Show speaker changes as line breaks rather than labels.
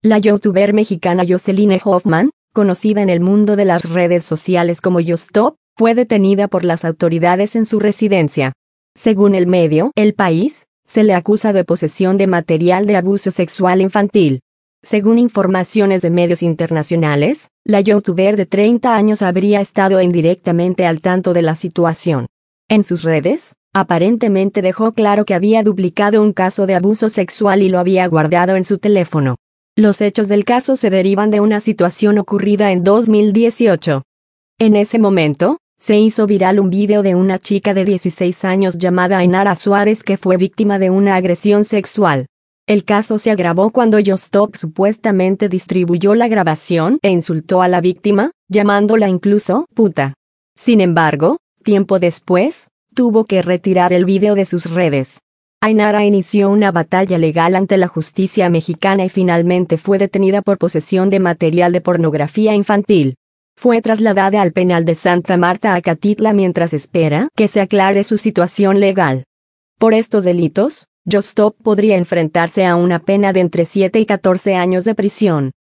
La youtuber mexicana Jocelyn Hoffman, conocida en el mundo de las redes sociales como Yostop, fue detenida por las autoridades en su residencia. Según el medio El País, se le acusa de posesión de material de abuso sexual infantil. Según informaciones de medios internacionales, la youtuber de 30 años habría estado indirectamente al tanto de la situación. En sus redes, aparentemente dejó claro que había duplicado un caso de abuso sexual y lo había guardado en su teléfono. Los hechos del caso se derivan de una situación ocurrida en 2018. En ese momento, se hizo viral un video de una chica de 16 años llamada Ainara Suárez que fue víctima de una agresión sexual. El caso se agravó cuando Yostop supuestamente distribuyó la grabación e insultó a la víctima, llamándola incluso puta. Sin embargo, tiempo después, tuvo que retirar el video de sus redes. Ainara inició una batalla legal ante la justicia mexicana y finalmente fue detenida por posesión de material de pornografía infantil. Fue trasladada al penal de Santa Marta Acatitla mientras espera que se aclare su situación legal. Por estos delitos, Yostop podría enfrentarse a una pena de entre 7 y 14 años de prisión.